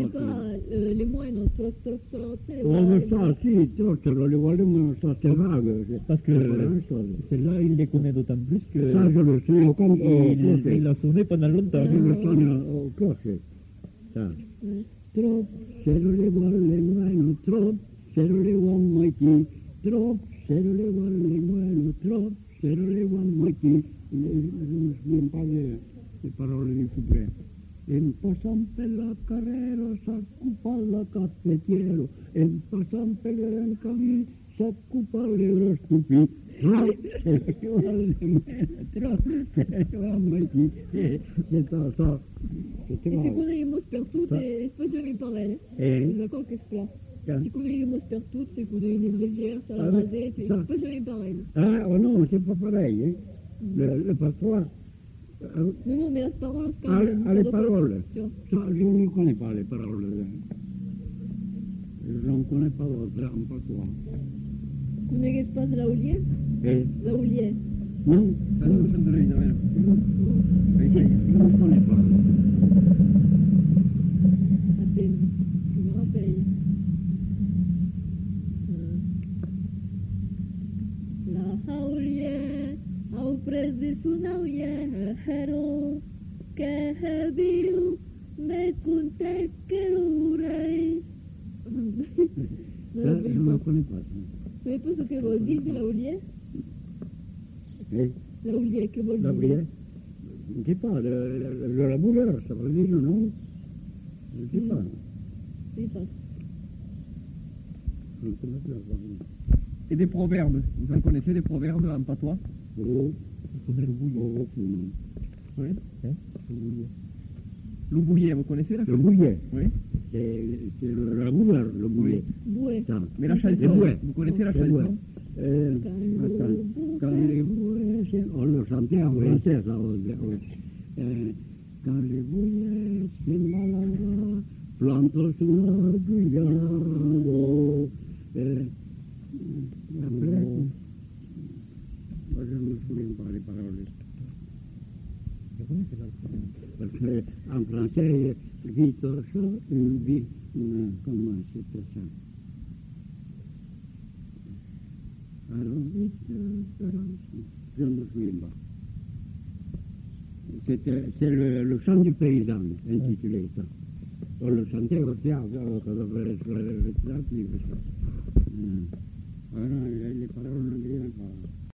c'est pas les moines, sì, trottolo, le volevo state vaghe. Parce que celle-là, il les connaît d'autant plus que Ça, je le sais, comme il l'a sonné pendant longtemps. je le sonne au clocher. Ça. Trop, se non le vuole guano, trop, se non le uomo chi, trop, se non le vuole guano, trop, se non le uomo chi. Non parlo le parole di Fubre. En pasan per la carrera, s'occupa la caffettiero, en pasan per il cammino, s'occupa le stupi. Secondo i mos per tutte, spaggiare in parallele. D'accord che spla. Secondo i mos per tutte, secondo i leggeri, salamazze, spaggiare in parallele. Ah, oh non, c'est pas pareil, hein. Le patois. Non, mais la parole, Les paroles. Ça, je ne connais pas les paroles. Je ne connais pas votre patois. Vous connaissez pas la Oulier? La Oulier. Non, ça ne me donne rien. Je ne connais pas. À peine, je me rappelle. La Oulier, au pres de son Oulier, hero, que hebiu, me conté que l'oreille. Je ne connais pas. Vous savez pas ce que veut dire de la Oulier? La Oulier, que veut dire? La Oulier? Je ne sais pas, le laboureur, ça veut dire, non? Je ne sais pas. Oui, passe. Je ne connais pas. Et des proverbes. Vous en connaissez des proverbes en patois? Oh, Le bouillon. oh, non. Oui. Le bouillon. Louboulier, vous connaissez la Le bouillet. Oui. C'est le laboureur, le bouillet. Bouet. Ça. Mais la Le chanson, bouet. vous connaissez la Le bouet. chanson? Quand les bouets, on le chantait en français, ça. Quand les bouets, c'est malade, plante sur l'arbuillago. Après, moi, je ne me souviens pas les paroles. Parce qu'en français, vite, comment c'était ça? Alors, vite, je ne me souviens pas. C'est le chant du paysan, intitulé ça. On le chantait au théâtre, quand on faisait le théâtre, alors les paroles ne viennent pas.